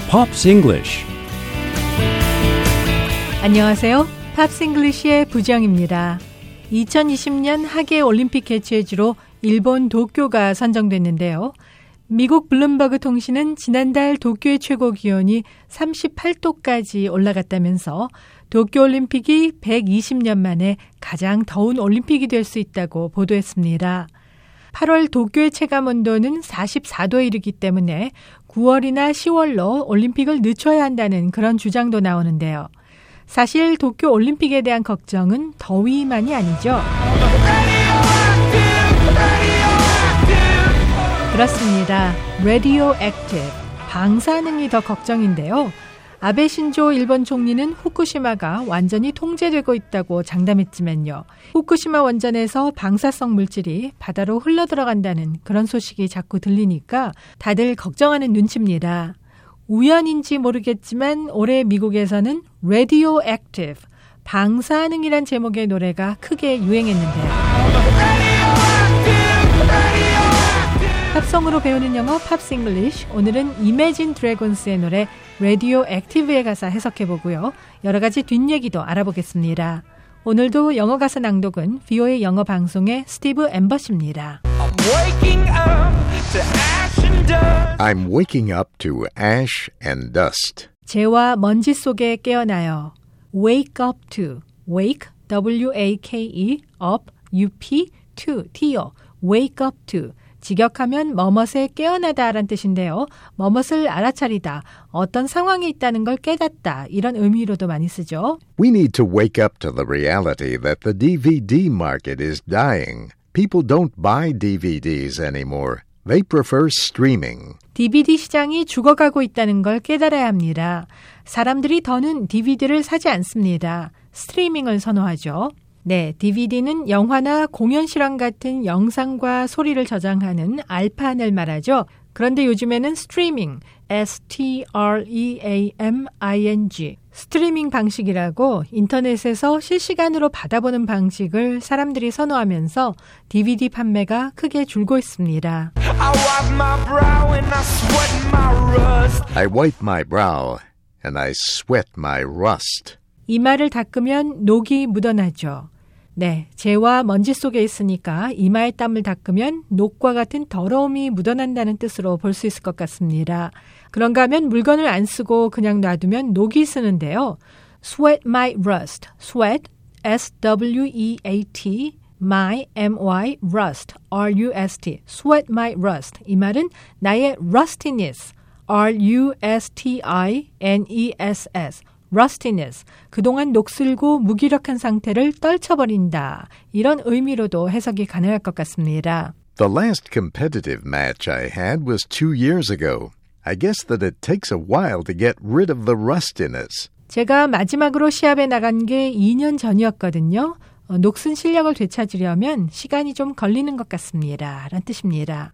Pops English. 안녕하세요. 팝스 잉글리시의 부정입니다. 2020년 하계 올림픽 개최지로 일본 도쿄가 선정됐는데요. 미국 블룸버그 통신은 지난달 도쿄의 최고 기온이 38도까지 올라갔다면서 도쿄올림픽이 120년 만에 가장 더운 올림픽이 될 수 있다고 보도했습니다. 8월 도쿄의 체감온도는 44도에 이르기 때문에 9월이나 10월로 올림픽을 늦춰야 한다는 그런 주장도 나오는데요. 사실 도쿄 올림픽에 대한 걱정은 더위만이 아니죠. 그렇습니다. Radioactive, 방사능이 더 걱정인데요. 아베 신조 일본 총리는 후쿠시마가 완전히 통제되고 있다고 장담했지만요. 후쿠시마 원전에서 방사성 물질이 바다로 흘러들어간다는 그런 소식이 자꾸 들리니까 다들 걱정하는 눈치입니다. 우연인지 모르겠지만 올해 미국에서는 Radioactive, 방사능이란 제목의 노래가 크게 유행했는데요. 팝송으로 배우는 영어 팝스 잉글리쉬. 오늘은 Imagine Dragons의 노래 Radioactive의 가사 해석해보고요. 여러 가지 뒷얘기도 알아보겠습니다. 오늘도 영어 가사 낭독은 VOA 영어 방송의 스티브 엠버시입니다. I'm waking up to ash and dust. 재와 먼지 속에 깨어나요. Wake up to. Wake, W-A-K-E, up, U-P, to, T요. Wake up to. 직역하면 뭐뭇에 깨어나다라는 뜻인데요. 뭐뭇을 알아차리다, 어떤 상황이 있다는 걸 깨닫다, 이런 의미로도 많이 쓰죠. We need to wake up to the reality that the DVD market is dying. People don't buy DVDs anymore. They prefer streaming. DVD 시장이 죽어가고 있다는 걸 깨달아야 합니다. 사람들이 더는 DVD를 사지 않습니다. 스트리밍을 선호하죠. 네, DVD는 영화나 공연 실황 같은 영상과 소리를 저장하는 알판을 말하죠. 그런데 요즘에는 스트리밍, S-T-R-E-A-M-I-N-G, 스트리밍 방식이라고 인터넷에서 실시간으로 받아보는 방식을 사람들이 선호하면서 DVD 판매가 크게 줄고 있습니다. I wipe my brow and I sweat my rust. 이마를 닦으면 녹이 묻어나죠. 네, 재와 먼지 속에 있으니까 이마에 땀을 닦으면 녹과 같은 더러움이 묻어난다는 뜻으로 볼 수 있을 것 같습니다. 그런가 하면 물건을 안 쓰고 그냥 놔두면 녹이 쓰는데요. Sweat my rust. Sweat, S-W-E-A-T, my, M-Y, rust, R-U-S-T. Sweat my rust. 이 말은 나의 rustiness, R-U-S-T-I-N-E-S-S. rustiness, 그동안 녹슬고 무기력한 상태를 떨쳐버린다. 이런 의미로도 해석이 가능할 것 같습니다. The last competitive match I had was 2 years ago. I guess that it takes a while to get rid of the rustiness. 제가 마지막으로 시합에 나간 게 2년 전이었거든요. 녹슨 실력을 되찾으려면 시간이 좀 걸리는 것 같습니다. 라는 뜻입니다.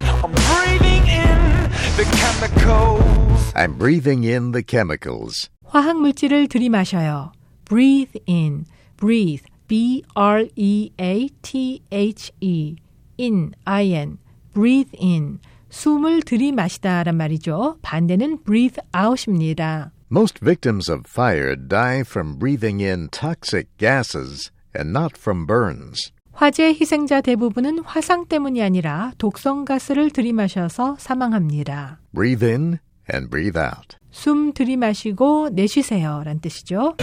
I'm breathing in the chemicals. 화학 물질을 들이마셔요. Breathe in. Breathe. B-R-E-A-T-H-E. In. I-N. Breathe in. 숨을 들이마시다란 말이죠. 반대는 breathe out입니다. Most victims of fire die from breathing in toxic gases and not from burns. 화재 희생자 대부분은 화상 때문이 아니라 독성 가스를 들이마셔서 사망합니다. Breathe in and breathe out. 숨 들이마시고 내쉬세요 란 뜻이죠.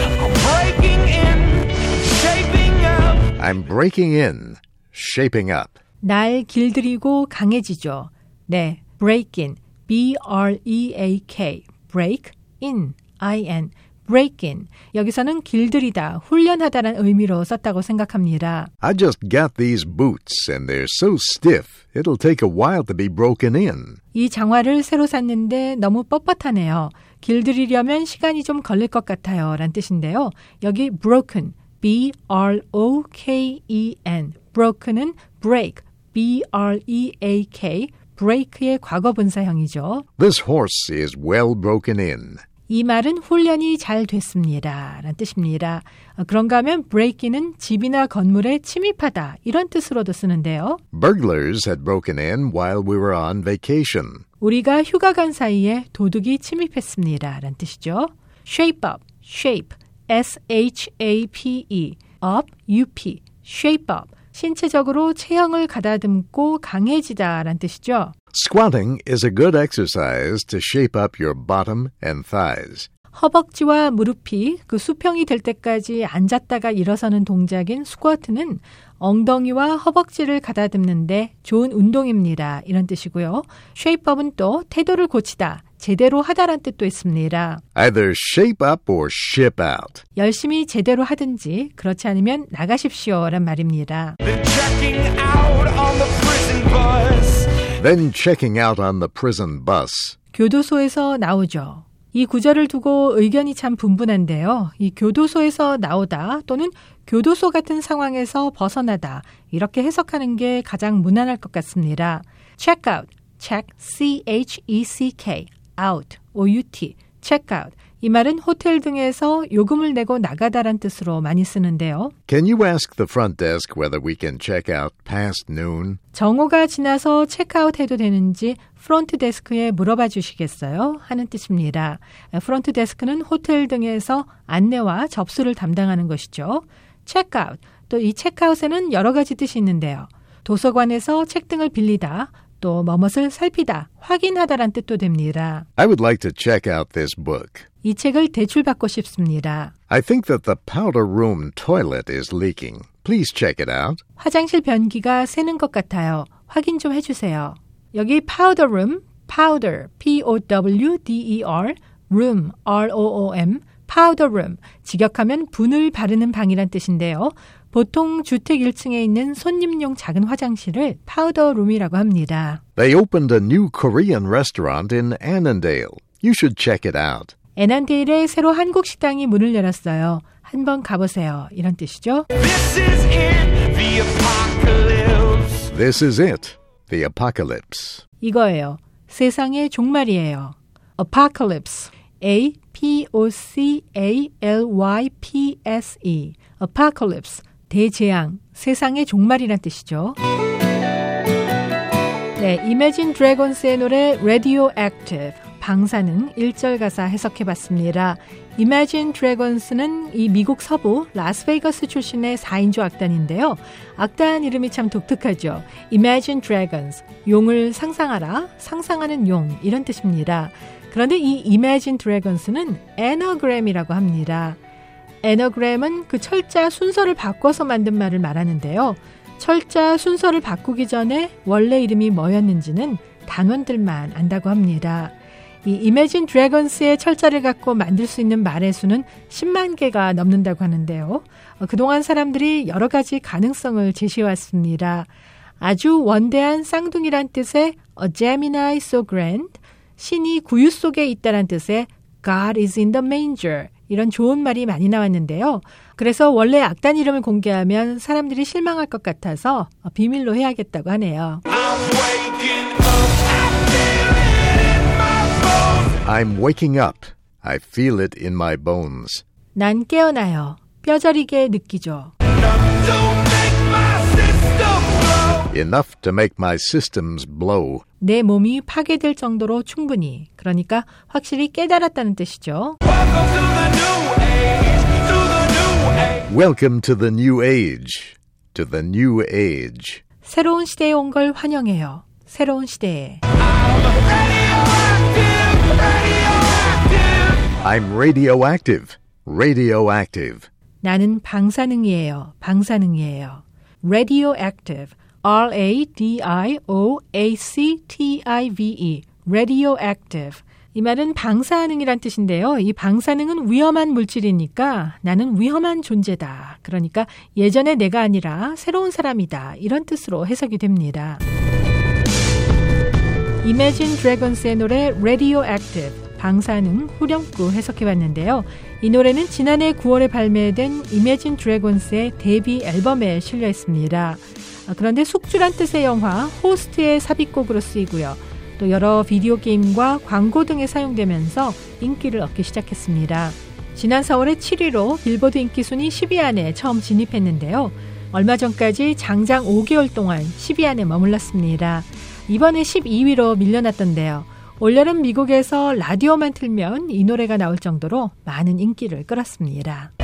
I'm breaking in, shaping up. 날 길들이고 강해지죠. 네, break in, B-R-E-A-K, break in, I-N, break in. 여기서는 길들이다, 훈련하다라는 의미로 썼다고 생각합니다. I just got these boots and they're so stiff, it'll take a while to be broken in. 이 장화를 새로 샀는데 너무 뻣뻣하네요. 길들이려면 시간이 좀 걸릴 것 같아요. 란 뜻인데요. 여기 broken, B-R-O-K-E-N, broken은 break, B-R-E-A-K, break의 과거 분사형이죠. This horse is well broken in. 이 말은 훈련이 잘 됐습니다. 라는 뜻입니다. 그런가 하면 break-in은 집이나 건물에 침입하다 이런 뜻으로도 쓰는데요. Burglars had broken in while we were on vacation. 우리가 휴가 간 사이에 도둑이 침입했습니다. 라는 뜻이죠. shape up, shape, S-H-A-P-E, up, U-P, shape up. 신체적으로 체형을 가다듬고 강해지다 라는 뜻이죠. Squatting is a good exercise to shape up your bottom and thighs. 허벅지와 무릎이 그 수평이 될 때까지 앉았다가 일어서는 동작인 스쿼트는 엉덩이와 허벅지를 가다듬는데 좋은 운동입니다. 이런 뜻이고요. shape up은 또 태도를 고치다, 제대로 하다란 뜻도 있습니다. Either shape up or ship out. 열심히 제대로 하든지 그렇지 않으면 나가십시오란 말입니다. Then checking out on the prison bus. 교도소에서 나오죠. 이 구절을 두고 의견이 참 분분한데요. 이 교도소에서 나오다 또는 교도소 같은 상황에서 벗어나다 이렇게 해석하는 게 가장 무난할 것 같습니다. check out, check, C-H-E-C-K, out, O-U-T, check out. 이 말은 호텔 등에서 요금을 내고 나가다란 뜻으로 많이 쓰는데요. Can you ask the front desk whether we can check out past noon? 정오가 지나서 체크아웃 해도 되는지 프론트 데스크에 물어봐 주시겠어요? 하는 뜻입니다. 프론트 데스크는 호텔 등에서 안내와 접수를 담당하는 것이죠. 체크아웃, 또 이 체크아웃에는 여러 가지 뜻이 있는데요. 도서관에서 책 등을 빌리다, 또 뭐뭇을 살피다, 확인하다란 뜻도 됩니다. I would like to check out this book. 이 책을 대출받고 싶습니다. I think that the powder room toilet is leaking. Please check it out. 화장실 변기가 새는 것 같아요. 확인 좀 해주세요. 여기 powder room, powder, P-O-W-D-E-R, room, R-O-O-M, powder room, 직역하면 분을 바르는 방이란 뜻인데요. 보통 주택 1층에 있는 손님용 작은 화장실을 파우더 룸이라고 합니다. They opened a new Korean restaurant in Annandale. You should check it out. 애난데일에 새로 한국 식당이 문을 열었어요. 한번 가보세요. 이런 뜻이죠. This is it, the apocalypse. This is it, the apocalypse. 이거예요. 세상의 종말이에요. Apocalypse, A-P-O-C-A-L-Y-P-S-E, apocalypse. 대재앙, 세상의 종말이란 뜻이죠. 네, Imagine Dragons의 노래 Radioactive, 방사능 1절 가사 해석해봤습니다. Imagine Dragons는 이 미국 서부 라스베이거스 출신의 4인조 악단인데요. 악단 이름이 참 독특하죠. Imagine Dragons, 용을 상상하라, 상상하는 용 이런 뜻입니다. 그런데 이 Imagine Dragons는 Anagram이라고 합니다. 애너그램은 그 철자 순서를 바꿔서 만든 말을 말하는데요. 철자 순서를 바꾸기 전에 원래 이름이 뭐였는지는 단원들만 안다고 합니다. 이 Imagine Dragons의 철자를 갖고 만들 수 있는 말의 수는 10만 개가 넘는다고 하는데요. 그동안 사람들이 여러 가지 가능성을 제시해왔습니다. 아주 원대한 쌍둥이란 뜻의 A Gemini so grand, 신이 구유 속에 있다란 뜻의 God is in the manger, 이런 좋은 말이 많이 나왔는데요. 그래서 원래 악단 이름을 공개하면 사람들이 실망할 것 같아서 비밀로 해야겠다고 하네요. I'm waking up. I feel it in my bones. 난 깨어나요. 뼈저리게 느끼죠. Enough to make my systems blow. 내 몸이 파괴될 정도로 충분히, 그러니까 확실히 깨달았다는 뜻이죠. Welcome to the new age. To the new age. 새로운 시대에 온 걸 환영해요. 새로운 시대에. I'm radioactive. Radioactive. 나는 방사능이에요. 방사능이에요. Radioactive. R-A-D-I-O-A-C-T-I-V-E. Radioactive. 이 말은 방사능이란 뜻인데요. 이 방사능은 위험한 물질이니까 나는 위험한 존재다. 그러니까 예전의 내가 아니라 새로운 사람이다. 이런 뜻으로 해석이 됩니다. Imagine Dragons의 노래 Radioactive, 방사능 후렴구 해석해봤는데요. 이 노래는 지난해 9월에 발매된 Imagine Dragons의 데뷔 앨범에 실려 있습니다. 그런데 숙주란 뜻의 영화 호스트의 삽입곡으로 쓰이고요. 또 여러 비디오 게임과 광고 등에 사용되면서 인기를 얻기 시작했습니다. 지난 4월에 7위로 빌보드 인기 순위 10위 안에 처음 진입했는데요. 얼마 전까지 장장 5개월 동안 10위 안에 머물렀습니다. 이번에 12위로 밀려났던데요. 올여름 미국에서 라디오만 틀면 이 노래가 나올 정도로 많은 인기를 끌었습니다.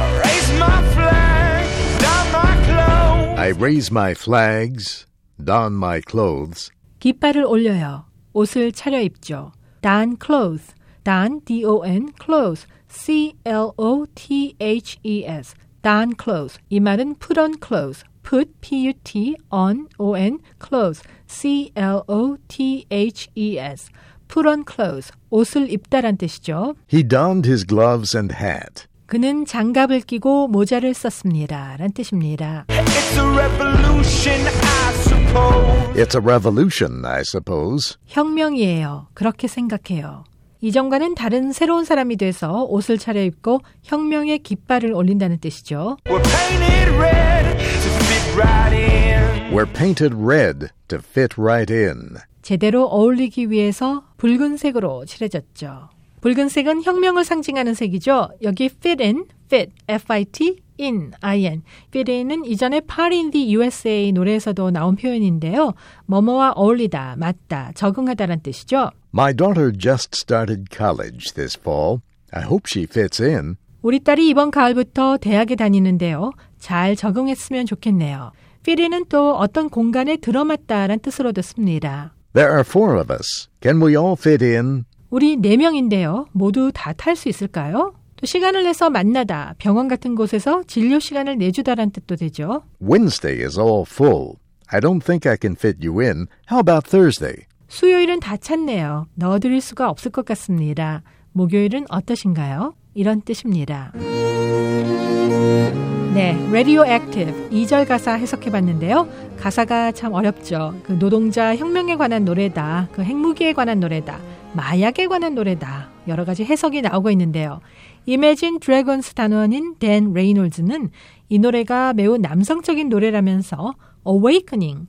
I raise my flags, don my clothes. 깃발을 올려요. 옷을 차려입죠. don clothes, don, D-O-N, clothes, C-L-O-T-H-E-S, don clothes. 이 말은 put on clothes, put, P-U-T, on, O-N, clothes, C-L-O-T-H-E-S, put on clothes, 옷을 입다란 뜻이죠. He donned his gloves and hat. 그는 장갑을 끼고 모자를 썼습니다. 란 뜻입니다. It's a revolution, I suppose. It's a revolution, I suppose. 혁명이에요. 그렇게 생각해요. 이전과는 다른 새로운 사람이 돼서 옷을 차려입고 혁명의 깃발을 올린다는 뜻이죠. We're painted red to fit right in. We're painted red to fit right in. 제대로 어울리기 위해서 붉은색으로 칠해졌죠. 붉은색은 혁명을 상징하는 색이죠. 여기 fit in, fit, F-I-T, in, I-N. fit in은 이전에 Party in the USA 노래에서도 나온 표현인데요. 뭐뭐와 어울리다, 맞다, 적응하다란 뜻이죠. My daughter just started college this fall. I hope she fits in. 우리 딸이 이번 가을부터 대학에 다니는데요. 잘 적응했으면 좋겠네요. fit in은 또 어떤 공간에 들어맞다란 뜻으로도 씁니다. There are 4 of us. Can we all fit in? 우리 4명인데요. 모두 다 탈 수 있을까요? 또 시간을 내서 만나다, 병원 같은 곳에서 진료 시간을 내주다란 뜻도 되죠. Wednesday is all full. I don't think I can fit you in. How about Thursday? 수요일은 다 찼네요. 넣어드릴 수가 없을 것 같습니다. 목요일은 어떠신가요? 이런 뜻입니다. 네, Radioactive 2절 가사 해석해봤는데요. 가사가 참 어렵죠. 그 노동자 혁명에 관한 노래다. 그 핵무기에 관한 노래다. 마약에 관한 노래다. 여러 가지 해석이 나오고 있는데요. Imagine Dragons 단원인 댄 레이놀즈는 이 노래가 매우 남성적인 노래라면서 Awakening,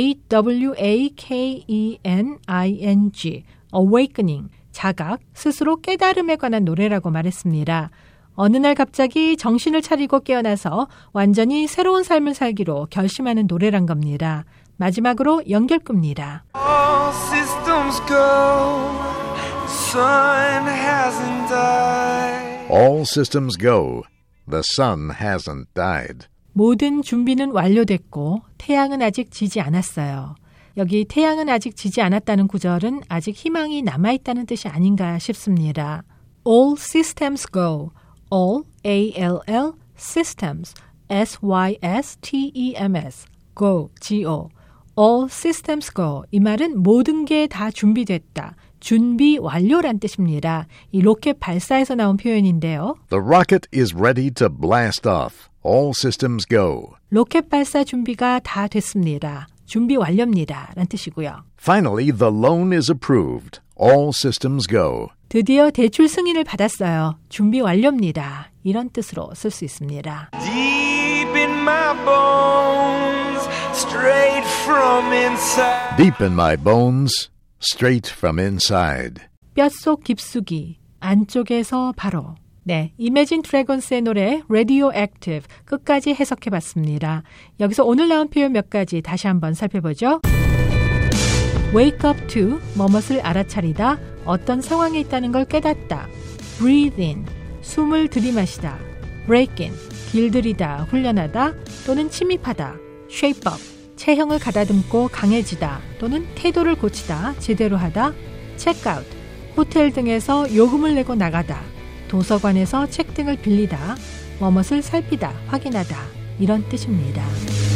A-W-A-K-E-N-I-N-G, Awakening, 자각, 스스로 깨달음에 관한 노래라고 말했습니다. 어느 날 갑자기 정신을 차리고 깨어나서 완전히 새로운 삶을 살기로 결심하는 노래란 겁니다. 마지막으로 연결굽니다. All systems go. Sun hasn't died. All systems go. The sun hasn't died. 모든 준비는 완료됐고 태양은 아직 지지 않았어요. 여기 태양은 아직 지지 않았다는 구절은 아직 희망이 남아있다는 뜻이 아닌가 싶습니다. All systems go. All, A-L-L, systems, S-Y-S-T-E-M-S, go, G-O. All systems go. 이 말은 모든 게 다 준비됐다. 준비 완료란 뜻입니다. 이 로켓 발사에서 나온 표현인데요. The rocket is ready to blast off. All systems go. 로켓 발사 준비가 다 됐습니다. 준비 완료입니다. 라는 뜻이고요. Finally, the loan is approved. All systems go. 드디어 대출 승인을 받았어요. 준비 완료입니다. 이런 뜻으로 쓸 수 있습니다. Deep in my bones, straight from inside. Deep in my bones, straight from inside. 뼛속 깊숙이, 안쪽에서 바로. 네, Imagine Dragons의 노래 Radioactive 끝까지 해석해봤습니다. 여기서 오늘 나온 표현 몇 가지 다시 한번 살펴보죠. Wake up to, 뭐뭇을 알아차리다, 어떤 상황에 있다는 걸 깨닫다. Breathe in, 숨을 들이마시다. Break in, 길들이다, 훈련하다 또는 침입하다. Shape up, 체형을 가다듬고 강해지다 또는 태도를 고치다, 제대로 하다. Check out, 호텔 등에서 요금을 내고 나가다. 도서관에서 책 등을 빌리다. 뭐뭇을 살피다, 확인하다. 이런 뜻입니다.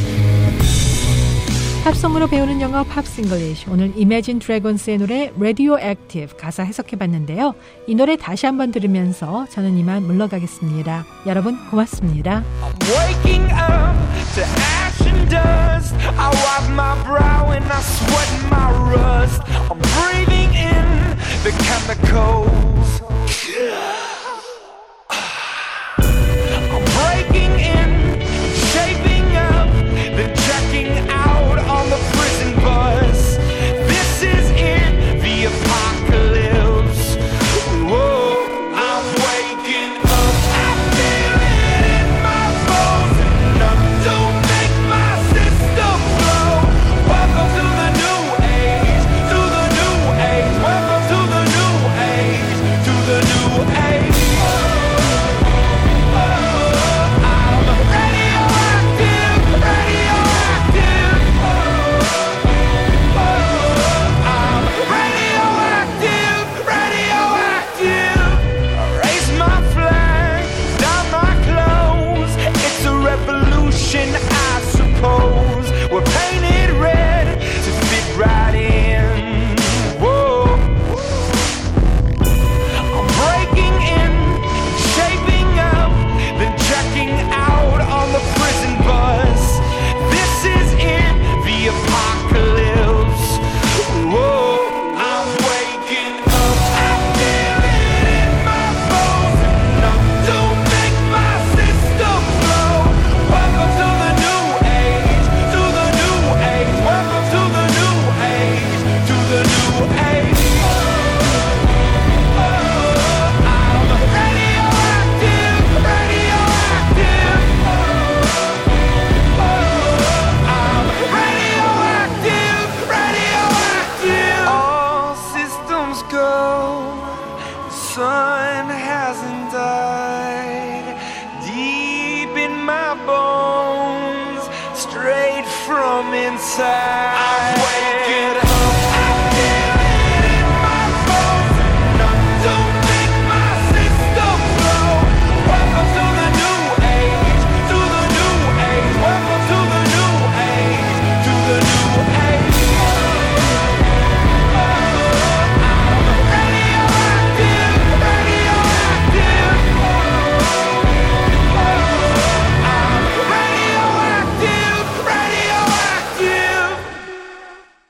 팝송으로 배우는 영어 팝스 잉글리쉬. 오늘 Imagine Dragons의 노래 Radioactive 가사 해석해봤는데요. 이 노래 다시 한번 들으면서 저는 이만 물러가겠습니다. 여러분 고맙습니다. I'm waking up to ash and dust. I wipe my brow and I sweat my rust. I'm breathing in the chemicals. I'm breaking in, shaping up, then checking out on the prison bus. This is it, the apocalypse. Whoa, I'm waking up. I feel it in my bones, and none don't make my system blow. Welcome to the new age, to the new age. Welcome to the new age. back.